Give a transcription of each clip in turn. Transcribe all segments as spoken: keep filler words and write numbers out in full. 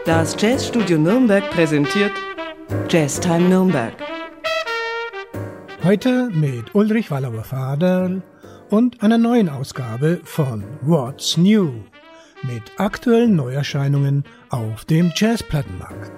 Das Jazzstudio Nürnberg präsentiert Jazztime Nürnberg. Heute mit Ulrich Wallauer-Faderl und einer neuen Ausgabe von What's New mit aktuellen Neuerscheinungen auf dem Jazzplattenmarkt.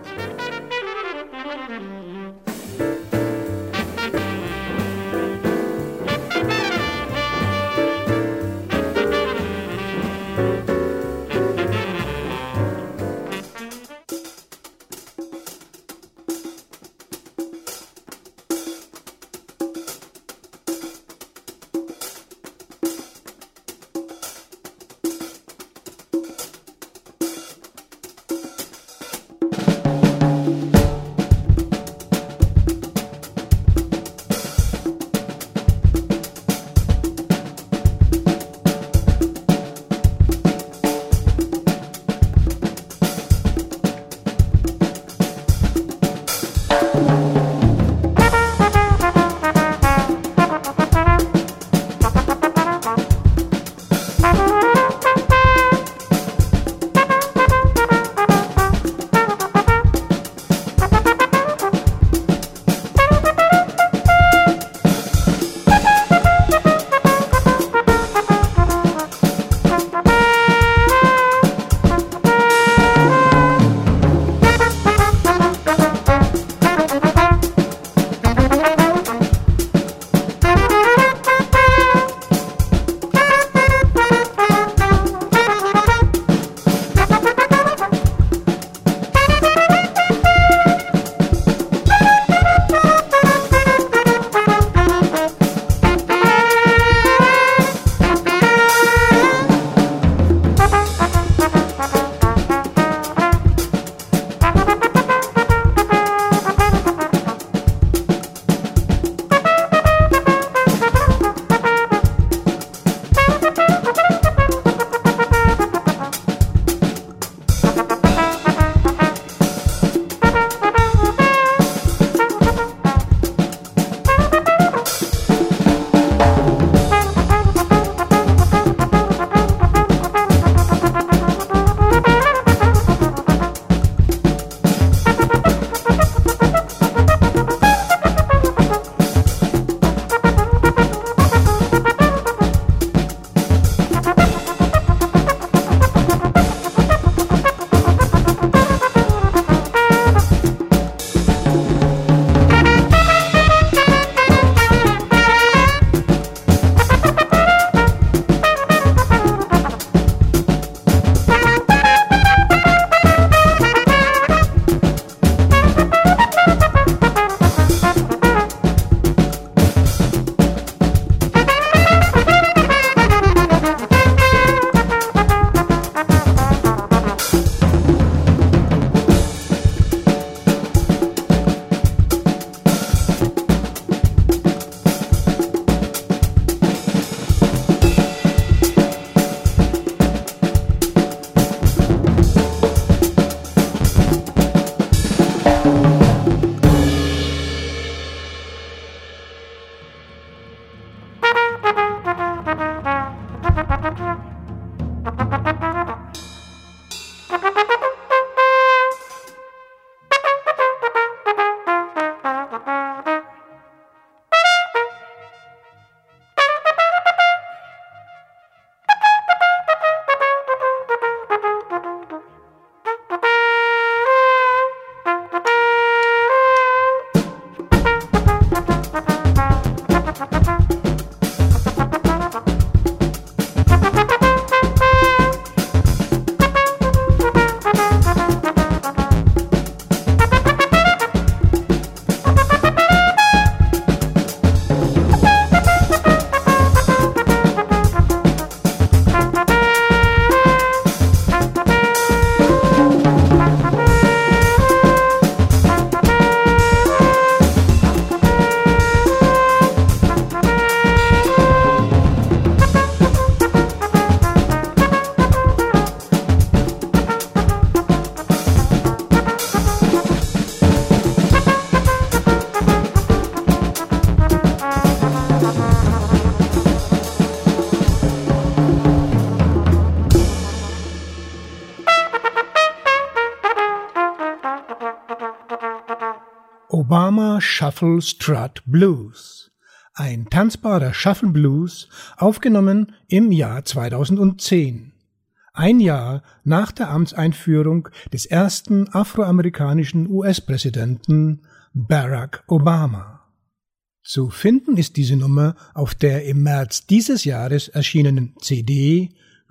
Obama Shuffle Strut Blues, ein tanzbarer Shuffle Blues, aufgenommen im Jahr zweitausendzehn, ein Jahr nach der Amtseinführung des ersten afroamerikanischen U S-Präsidenten Barack Obama. Zu finden ist diese Nummer auf der im März dieses Jahres erschienenen C D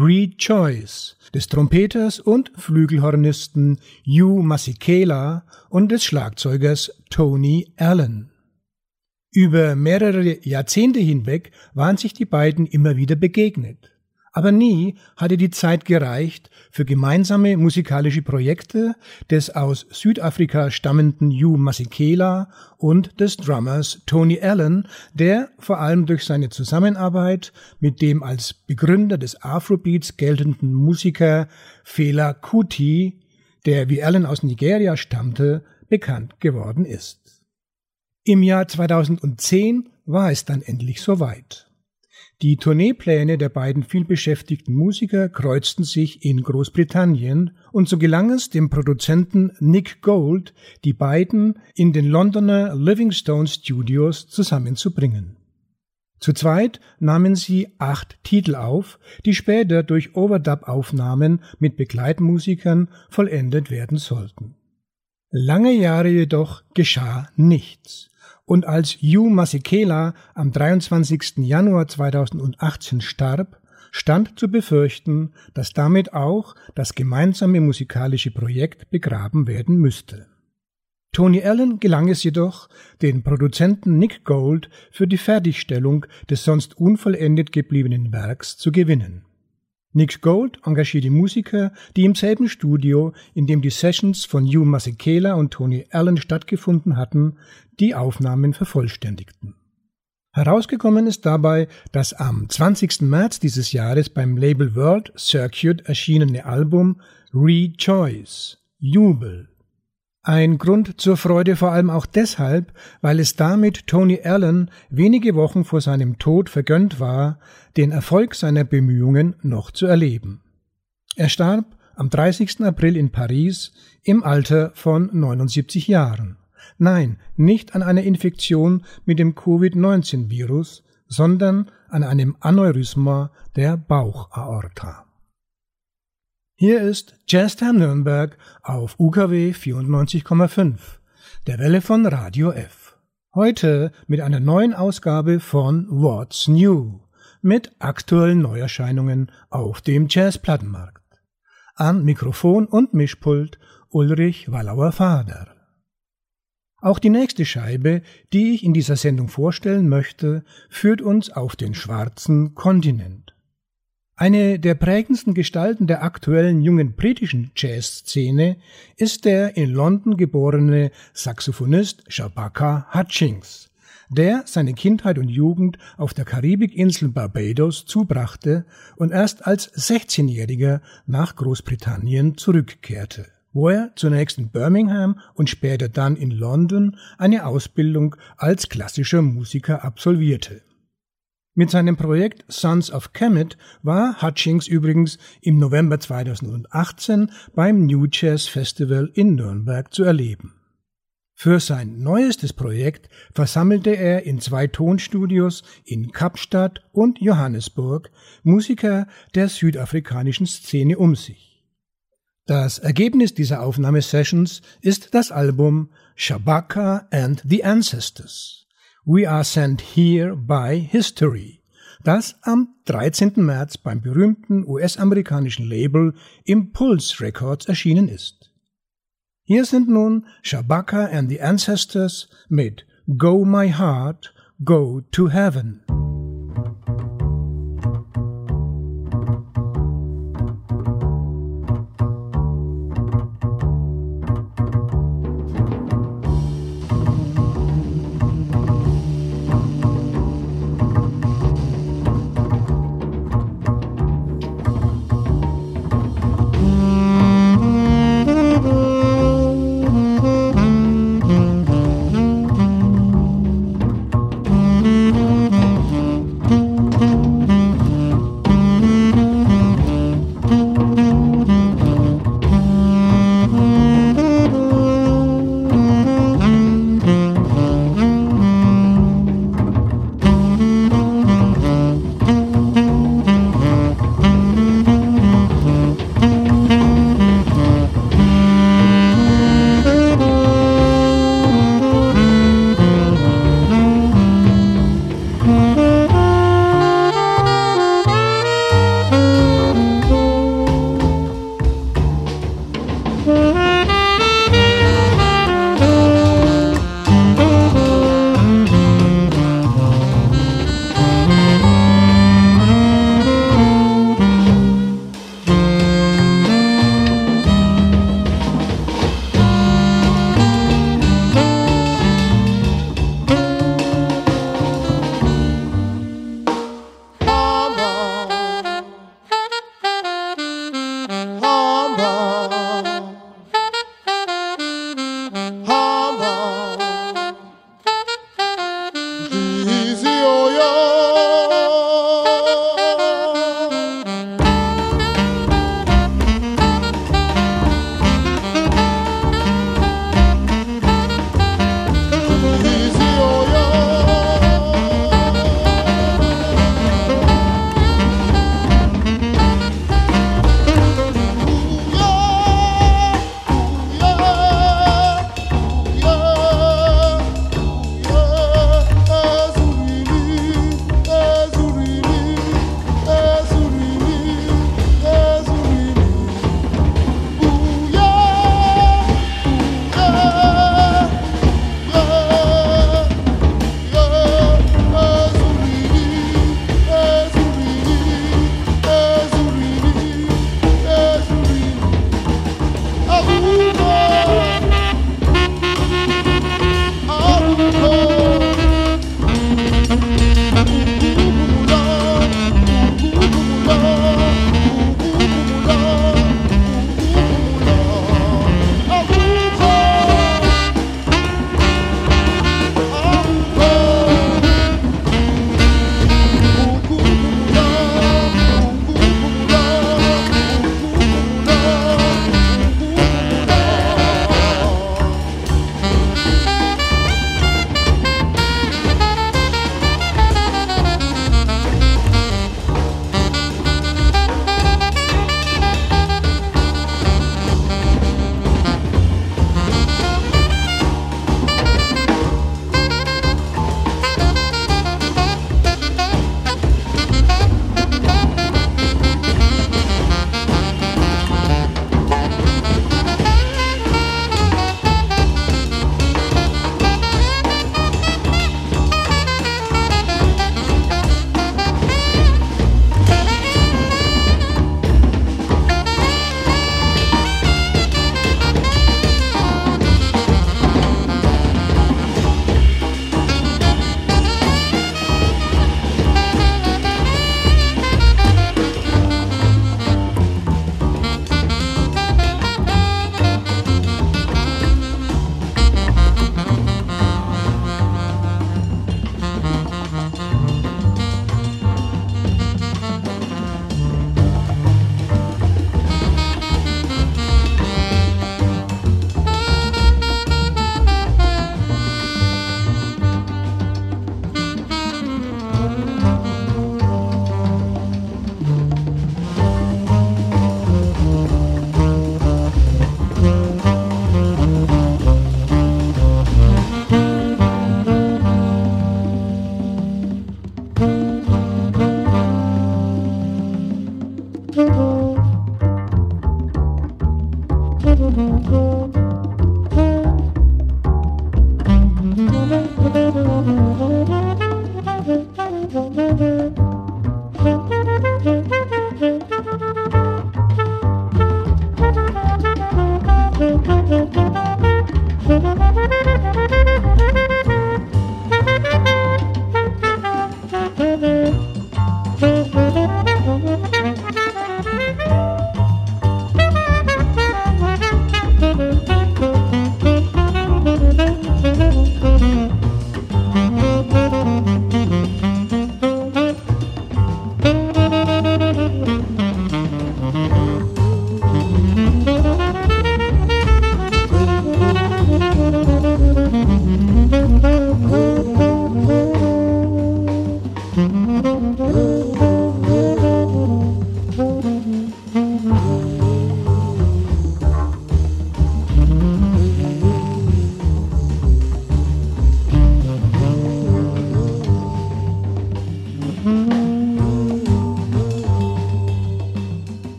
Rejoice des Trompeters und Flügelhornisten Hugh Masekela und des Schlagzeugers Tony Allen. Über mehrere Jahrzehnte hinweg waren sich die beiden immer wieder begegnet. Aber nie hatte die Zeit gereicht für gemeinsame musikalische Projekte des aus Südafrika stammenden Hugh Masekela und des Drummers Tony Allen, der vor allem durch seine Zusammenarbeit mit dem als Begründer des Afrobeats geltenden Musiker Fela Kuti, der wie Allen aus Nigeria stammte, bekannt geworden ist. Im Jahr zweitausendzehn war es dann endlich soweit. Die Tourneepläne der beiden vielbeschäftigten Musiker kreuzten sich in Großbritannien und so gelang es dem Produzenten Nick Gold, die beiden in den Londoner Livingstone Studios zusammenzubringen. Zu zweit nahmen sie acht Titel auf, die später durch Overdub-Aufnahmen mit Begleitmusikern vollendet werden sollten. Lange Jahre jedoch geschah nichts. Und als Hugh Masekela am dreiundzwanzigsten Januar zweitausendachtzehn starb, stand zu befürchten, dass damit auch das gemeinsame musikalische Projekt begraben werden müsste. Tony Allen gelang es jedoch, den Produzenten Nick Gold für die Fertigstellung des sonst unvollendet gebliebenen Werks zu gewinnen. Nick Gold engagierte Musiker, die im selben Studio, in dem die Sessions von Hugh Masekela und Tony Allen stattgefunden hatten, die Aufnahmen vervollständigten. Herausgekommen ist dabei das am zwanzigsten März dieses Jahres beim Label World Circuit erschienene Album Rejoice, Jubel. Ein Grund zur Freude vor allem auch deshalb, weil es damit Tony Allen wenige Wochen vor seinem Tod vergönnt war, den Erfolg seiner Bemühungen noch zu erleben. Er starb am dreißigsten April in Paris im Alter von neunundsiebzig Jahren. Nein, nicht an einer Infektion mit dem Covid neunzehn Virus, sondern an einem Aneurysma der Bauchaorta. Hier ist Jazztime Nürnberg auf U K W vierundneunzig Komma fünf, der Welle von Radio F. Heute mit einer neuen Ausgabe von What's New, mit aktuellen Neuerscheinungen auf dem Jazzplattenmarkt. Am Mikrofon und Mischpult Ulrich Wallauer-Fader. Auch die nächste Scheibe, die ich in dieser Sendung vorstellen möchte, führt uns auf den schwarzen Kontinent. Eine der prägendsten Gestalten der aktuellen jungen britischen Jazzszene ist der in London geborene Saxophonist Shabaka Hutchings, der seine Kindheit und Jugend auf der Karibikinsel Barbados zubrachte und erst als sechzehnjähriger nach Großbritannien zurückkehrte, wo er zunächst in Birmingham und später dann in London eine Ausbildung als klassischer Musiker absolvierte. Mit seinem Projekt Sons of Kemet war Hutchings übrigens im November zweitausendachtzehn beim New Jazz Festival in Nürnberg zu erleben. Für sein neuestes Projekt versammelte er in zwei Tonstudios in Kapstadt und Johannesburg Musiker der südafrikanischen Szene um sich. Das Ergebnis dieser Aufnahmesessions ist das Album Shabaka and the Ancestors. We Are Sent Here by History, das am dreizehnten März beim berühmten U S-amerikanischen Label Impulse Records erschienen ist. Hier sind nun Shabaka and the Ancestors mit Go My Heart, Go to Heaven.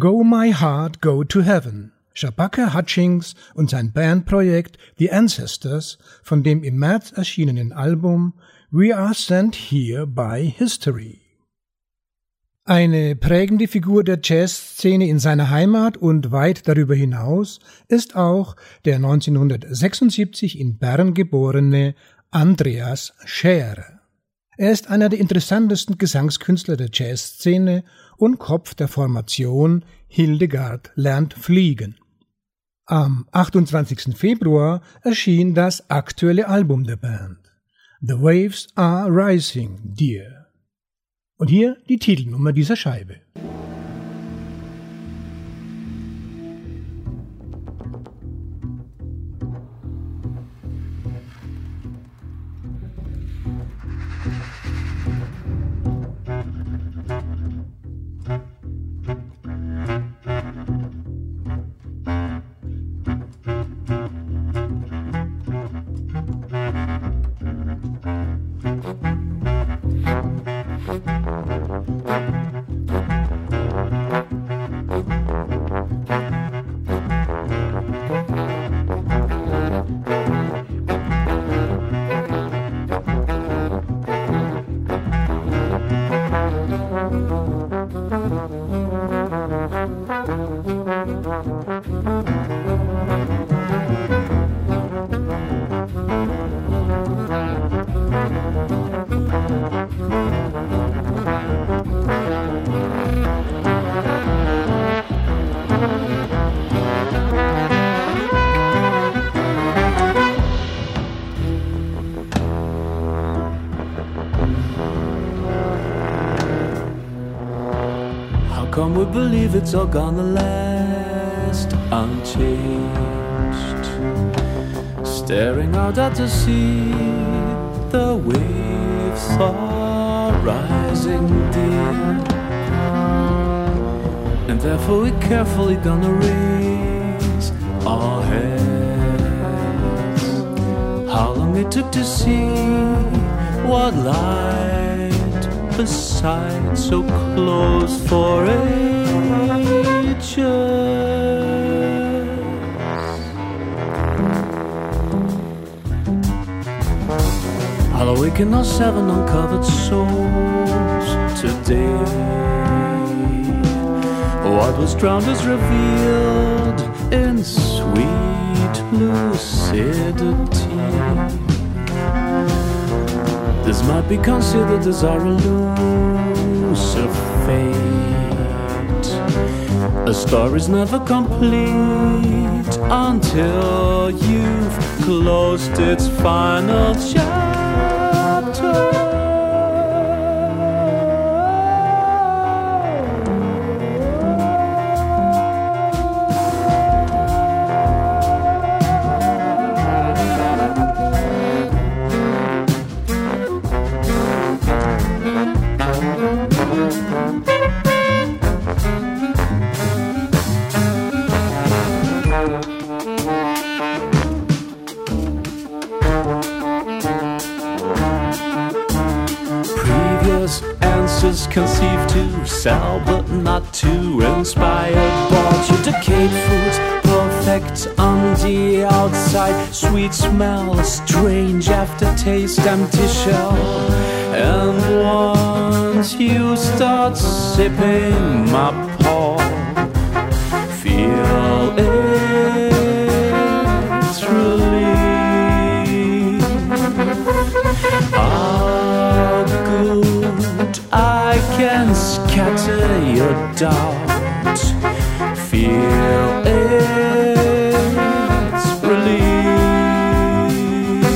Go My Heart, Go to Heaven. Shabaka Hutchings und sein Bandprojekt The Ancestors von dem im März erschienenen Album We Are Sent Here by History. Eine prägende Figur der Jazzszene in seiner Heimat und weit darüber hinaus ist auch der neunzehnhundertsechsundsiebzig in Bern geborene Andreas Scherer. Er ist einer der interessantesten Gesangskünstler der Jazzszene und Kopf der Formation Hildegard lernt fliegen. Am achtundzwanzigsten Februar erschien das aktuelle Album der Band, The Waves Are Rising, Dear. Und hier die Titelnummer dieser Scheibe. Come, we believe it's all gonna last unchanged. Staring out at the sea, the waves are rising deep, and therefore we're carefully gonna raise our heads. How long it took to see what light beside so close for ages. I'll awaken our seven uncovered souls today. What was drowned is revealed in sweet lucidity. This might be considered as our elusive fate. A story's never complete until you've closed its final chapter. Conceived to sell but not to inspire. Bought you decayed foods, perfect on the outside, sweet smell, strange aftertaste, empty shell. And once you start sipping my paw, feel its relief. How good I can scatter your doubt, feel its relief,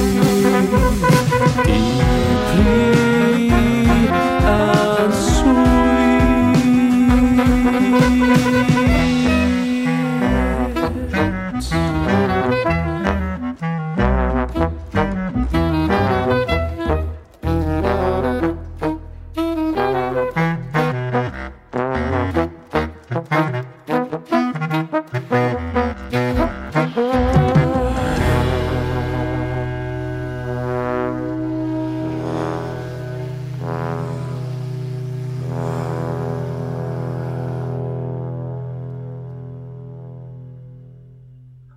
deeply and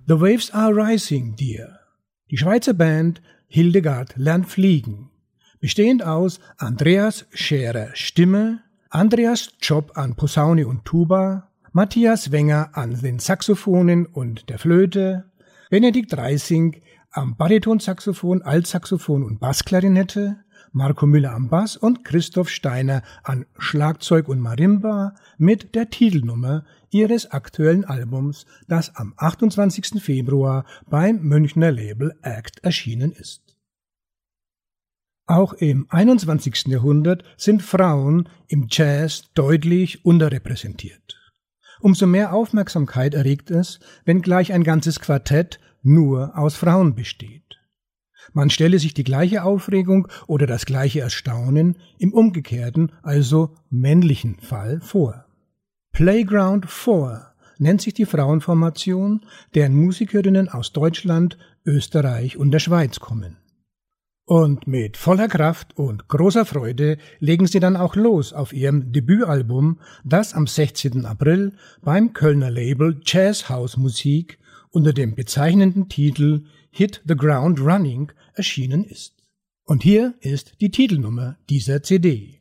The Waves Are Rising, Dear. Die Schweizer Band Hildegard lernt fliegen, bestehend aus Andreas Scherer Stimme, Andreas Tschopp an Posaune und Tuba, Matthias Wenger an den Saxophonen und der Flöte, Benedikt Reising am Baritonsaxophon, Altsaxophon und Bassklarinette, Marco Müller am Bass und Christoph Steiner an Schlagzeug und Marimba mit der Titelnummer ihres aktuellen Albums, das am achtundzwanzigsten Februar beim Münchner Label Act erschienen ist. Auch im einundzwanzigsten Jahrhundert sind Frauen im Jazz deutlich unterrepräsentiert. Umso mehr Aufmerksamkeit erregt es, wenn gleich ein ganzes Quartett nur aus Frauen besteht. Man stelle sich die gleiche Aufregung oder das gleiche Erstaunen im umgekehrten, also männlichen Fall vor. Playground vier nennt sich die Frauenformation, deren Musikerinnen aus Deutschland, Österreich und der Schweiz kommen. Und mit voller Kraft und großer Freude legen sie dann auch los auf ihrem Debütalbum, das am sechzehnten April beim Kölner Label Jazz House Musik unter dem bezeichnenden Titel Hit the Ground Running erschienen ist. Und hier ist die Titelnummer dieser C D.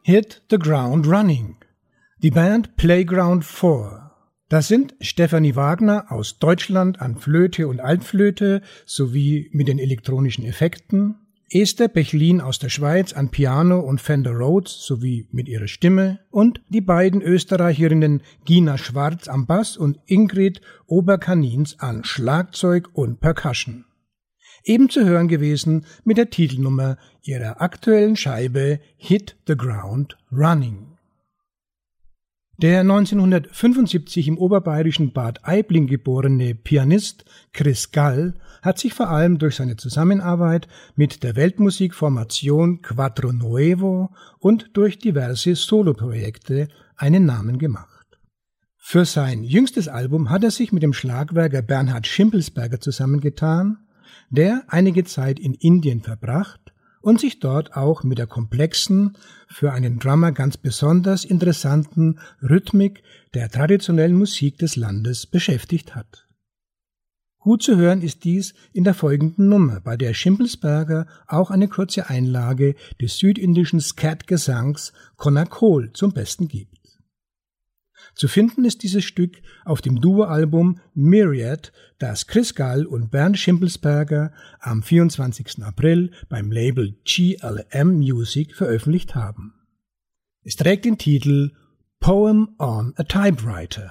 Hit the Ground Running. Die Band Playground vier. Das sind Stefanie Wagner aus Deutschland an Flöte und Altflöte sowie mit den elektronischen Effekten, Esther Bechlin aus der Schweiz an Piano und Fender Rhodes sowie mit ihrer Stimme und die beiden Österreicherinnen Gina Schwarz am Bass und Ingrid Oberkanins an Schlagzeug und Percussion. Eben zu hören gewesen mit der Titelnummer ihrer aktuellen Scheibe Hit the Ground Running. Der neunzehnhundertfünfundsiebzig im oberbayerischen Bad Aibling geborene Pianist Chris Gall hat sich vor allem durch seine Zusammenarbeit mit der Weltmusikformation Quattro Nuevo und durch diverse Soloprojekte einen Namen gemacht. Für sein jüngstes Album hat er sich mit dem Schlagwerker Bernhard Schimpelsberger zusammengetan, der einige Zeit in Indien verbracht und sich dort auch mit der komplexen, für einen Drummer ganz besonders interessanten Rhythmik der traditionellen Musik des Landes beschäftigt hat. Gut zu hören ist dies in der folgenden Nummer, bei der Schimpelsberger auch eine kurze Einlage des südindischen Skat-Gesangs Konakol zum Besten gibt. Zu finden ist dieses Stück auf dem Duo-Album Myriad, das Chris Gall und Bernd Schimpelsberger am vierundzwanzigsten April beim Label G L M Music veröffentlicht haben. Es trägt den Titel Poem on a Typewriter.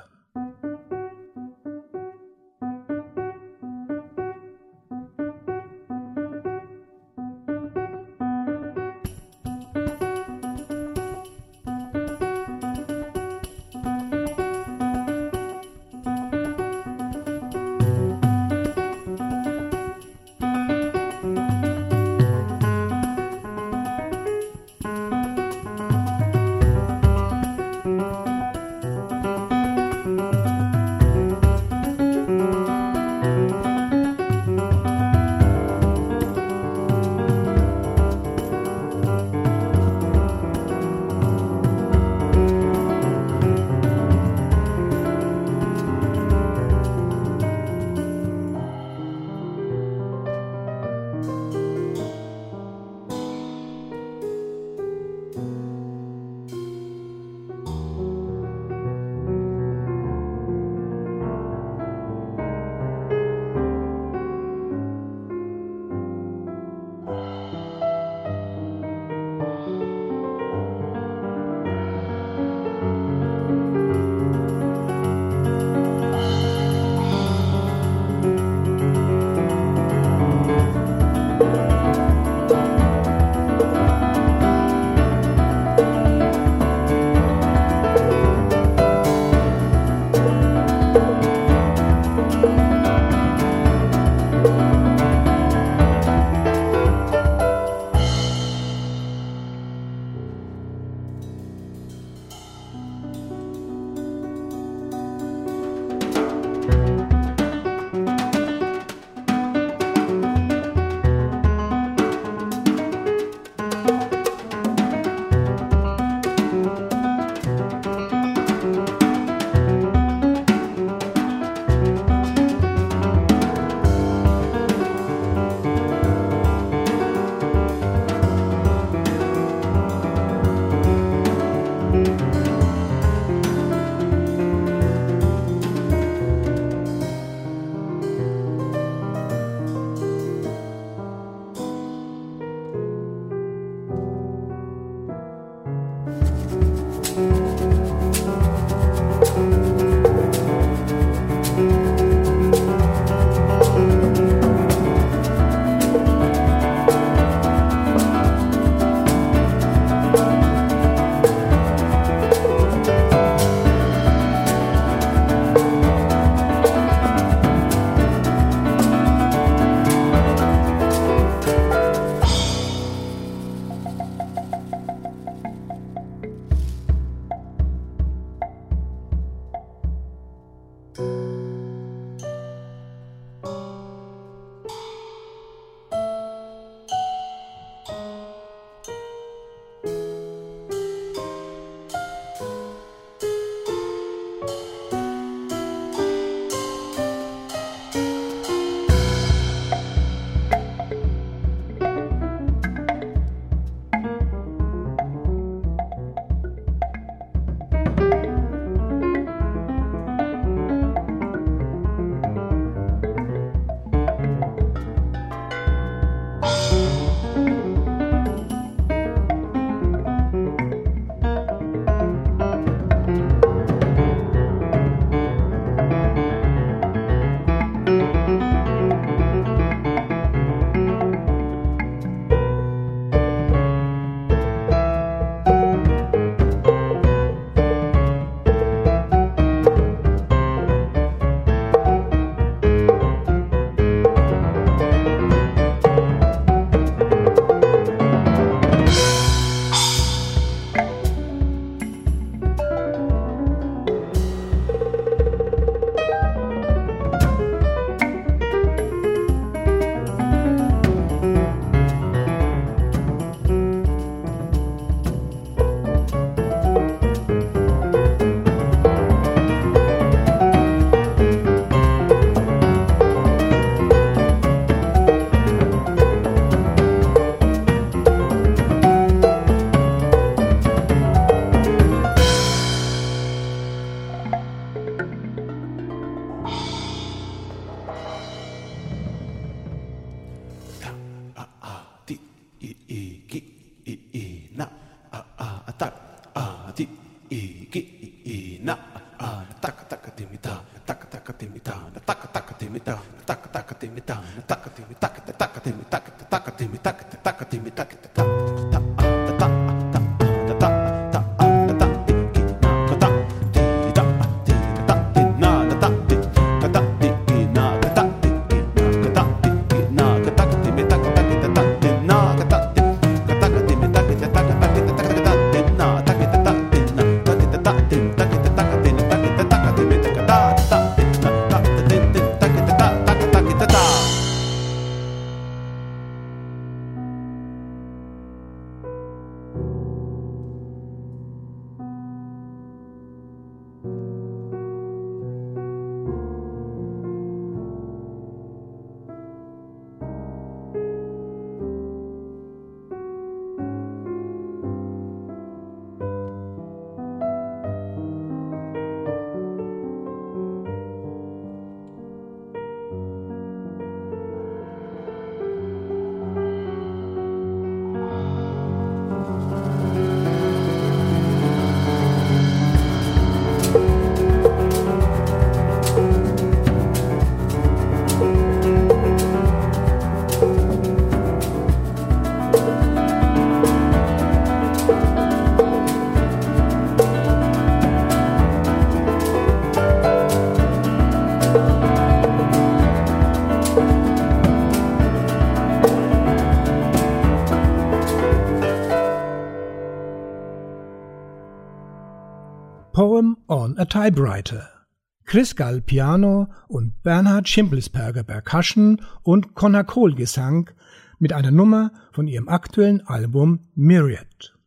Poem on a Typewriter. Chris Gall Piano und Bernhard Schimpelsperger Percussion und Connor Cole Gesang mit einer Nummer von ihrem aktuellen Album Myriad.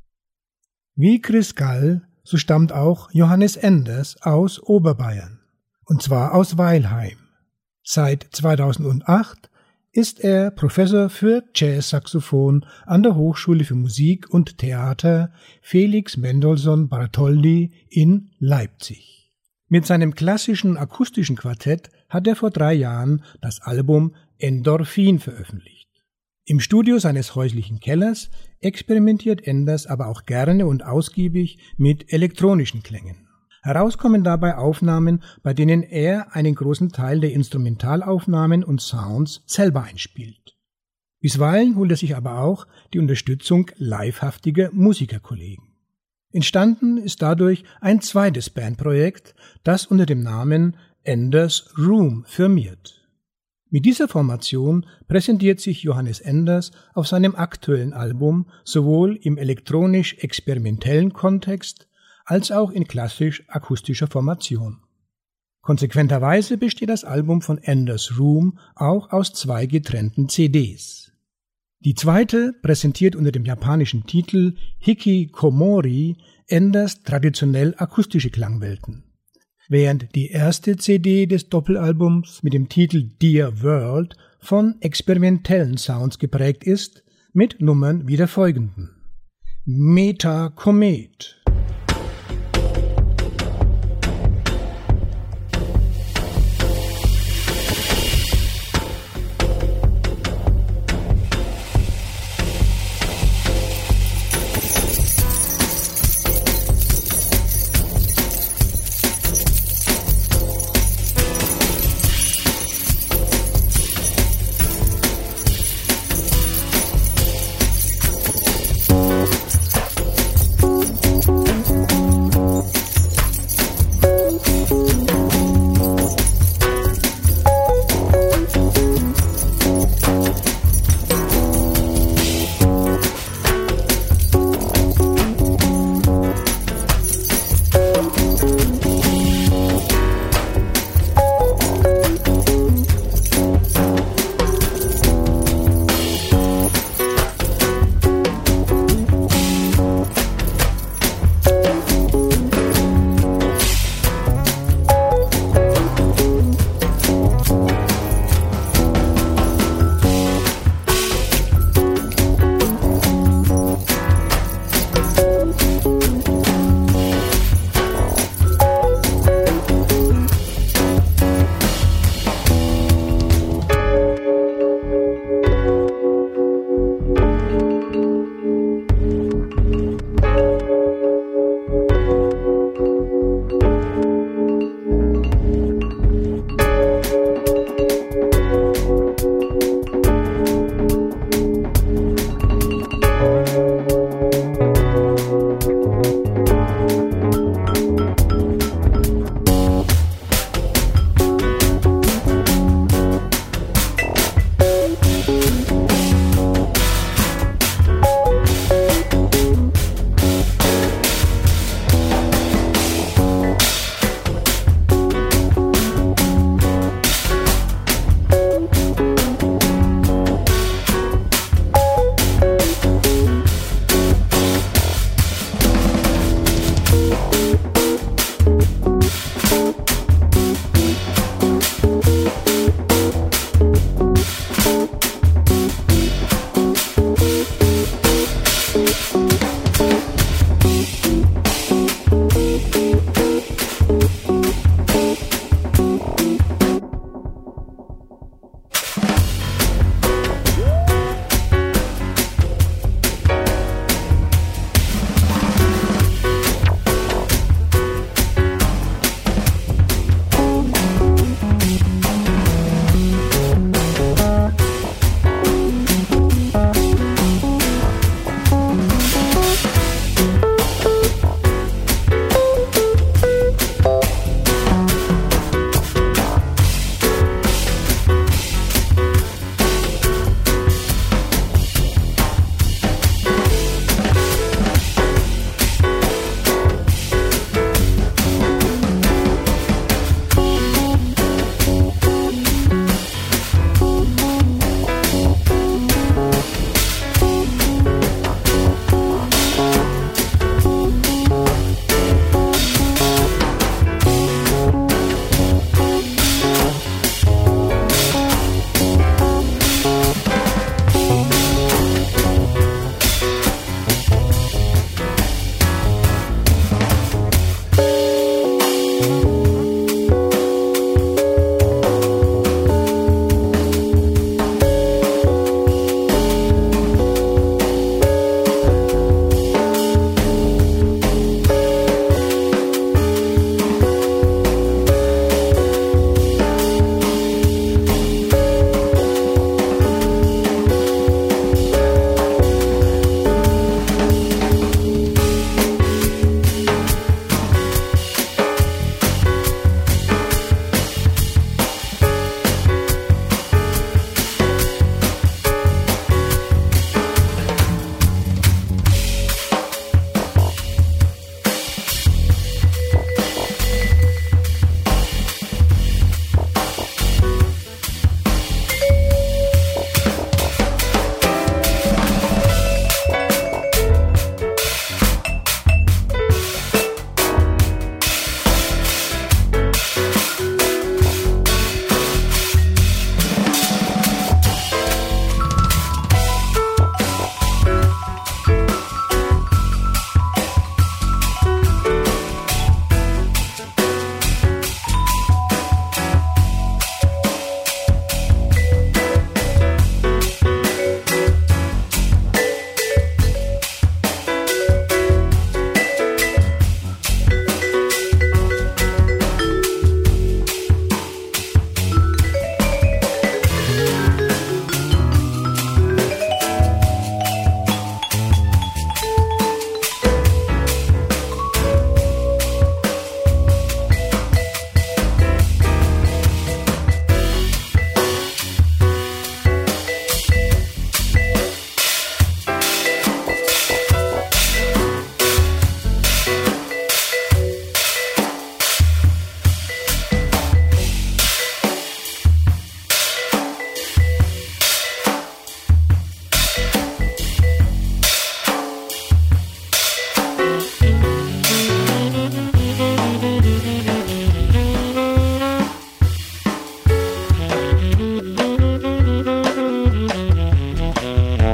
Wie Chris Gall, so stammt auch Johannes Enders aus Oberbayern, und zwar aus Weilheim. Seit zweitausendacht ist er Professor für Jazzsaxophon an der Hochschule für Musik und Theater Felix Mendelssohn Bartholdy in Leipzig. Mit seinem klassischen akustischen Quartett hat er vor drei Jahren das Album Endorphin veröffentlicht. Im Studio seines häuslichen Kellers experimentiert Enders aber auch gerne und ausgiebig mit elektronischen Klängen. Herauskommen dabei Aufnahmen, bei denen er einen großen Teil der Instrumentalaufnahmen und Sounds selber einspielt. Bisweilen holt er sich aber auch die Unterstützung livehaftiger Musikerkollegen. Entstanden ist dadurch ein zweites Bandprojekt, das unter dem Namen Enders Room firmiert. Mit dieser Formation präsentiert sich Johannes Enders auf seinem aktuellen Album sowohl im elektronisch-experimentellen Kontext als auch in klassisch-akustischer Formation. Konsequenterweise besteht das Album von Enders Room auch aus zwei getrennten C Ds. Die zweite präsentiert unter dem japanischen Titel Hikikomori Enders traditionell akustische Klangwelten, während die erste C D des Doppelalbums mit dem Titel Dear World von experimentellen Sounds geprägt ist, mit Nummern wie der folgenden: Meta Comet,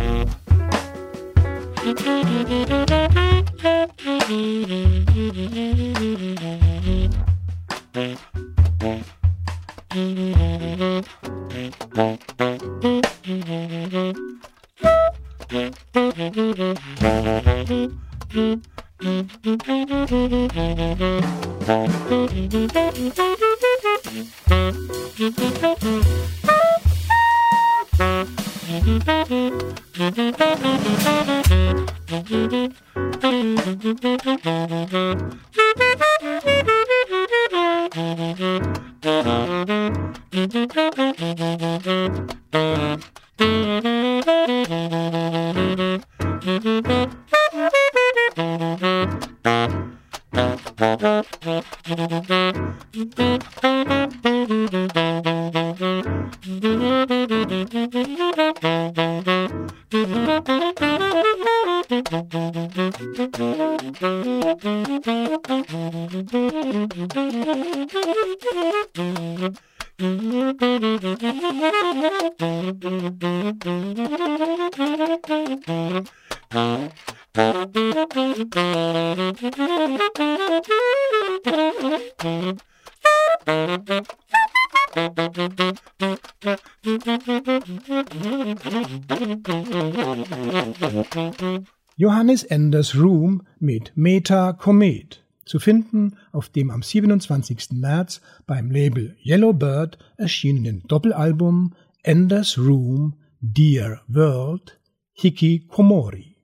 Johannes Enders Room mit Meta Komet, zu finden auf dem am siebenundzwanzigsten März beim Label Yellowbird erschienenen Doppelalbum Enders Room Dear World Hikikomori.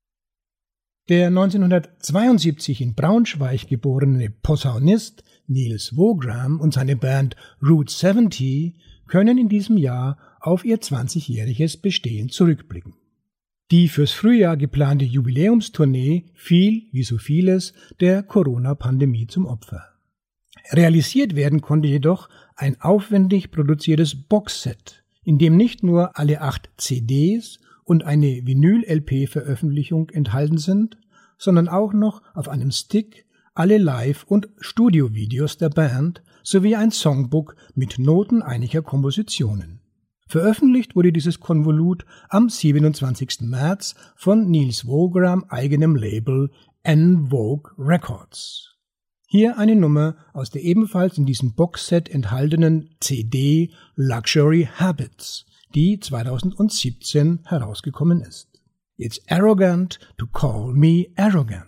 Der neunzehnhundertzweiundsiebzig in Braunschweig geborene Posaunist Niels Wogram und seine Band Route siebzig können in diesem Jahr auf ihr zwanzigjähriges Bestehen zurückblicken. Die fürs Frühjahr geplante Jubiläumstournee fiel, wie so vieles, der Corona-Pandemie zum Opfer. Realisiert werden konnte jedoch ein aufwendig produziertes Boxset, in dem nicht nur alle acht C Ds und eine Vinyl-L P-Veröffentlichung enthalten sind, sondern auch noch auf einem Stick alle Live- und Studiovideos der Band sowie ein Songbook mit Noten einiger Kompositionen. Veröffentlicht wurde dieses Konvolut am siebenundzwanzigsten März von Niels Wogram eigenem Label En Vogue Records. Hier eine Nummer aus der ebenfalls in diesem Boxset enthaltenen C D Luxury Habits, die zweitausendsiebzehn herausgekommen ist. It's arrogant to call me arrogant.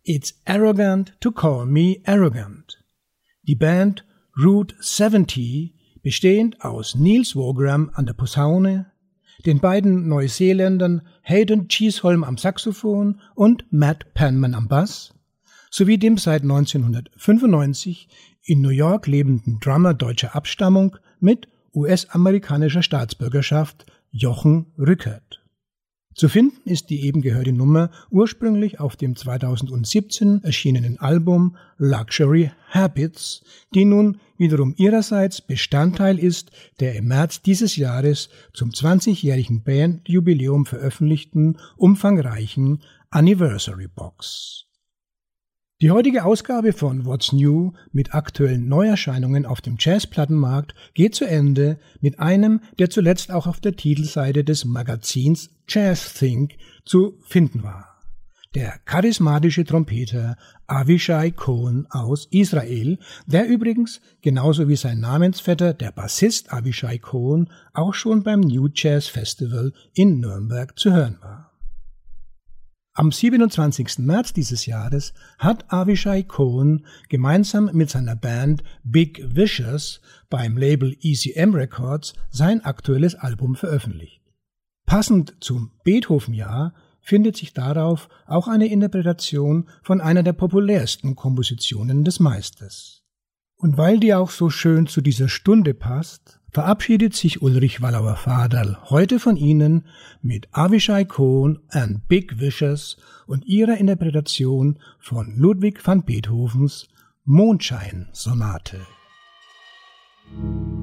It's Arrogant to Call Me Arrogant. Die Band Route siebzig, bestehend aus Niels Wogram an der Posaune, den beiden Neuseeländern Hayden Chisholm am Saxophon und Matt Penman am Bass, sowie dem seit neunzehnhundertfünfundneunzig in New York lebenden Drummer deutscher Abstammung mit U S-amerikanischer Staatsbürgerschaft Jochen Rückert. Zu finden ist die eben gehörte Nummer ursprünglich auf dem zweitausendsiebzehn erschienenen Album Luxury Habits, die nun wiederum ihrerseits Bestandteil ist der im März dieses Jahres zum zwanzigjährigen Bandjubiläum veröffentlichten umfangreichen Anniversary Box. Die heutige Ausgabe von What's New mit aktuellen Neuerscheinungen auf dem Jazzplattenmarkt geht zu Ende mit einem, der zuletzt auch auf der Titelseite des Magazins Jazz Think zu finden war. Der charismatische Trompeter Avishai Cohen aus Israel, der übrigens, genauso wie sein Namensvetter, der Bassist Avishai Cohen, auch schon beim New Jazz Festival in Nürnberg zu hören war. Am siebenundzwanzigsten März dieses Jahres hat Avishai Cohen gemeinsam mit seiner Band Big Vicious beim Label E C M Records sein aktuelles Album veröffentlicht. Passend zum Beethoven-Jahr findet sich darauf auch eine Interpretation von einer der populärsten Kompositionen des Meisters. Und weil die auch so schön zu dieser Stunde passt, verabschiedet sich Ulrich Wallauer-Vaderl heute von Ihnen mit Avishai Cohen and Big Vicious und ihrer Interpretation von Ludwig van Beethovens Mondscheinsonate.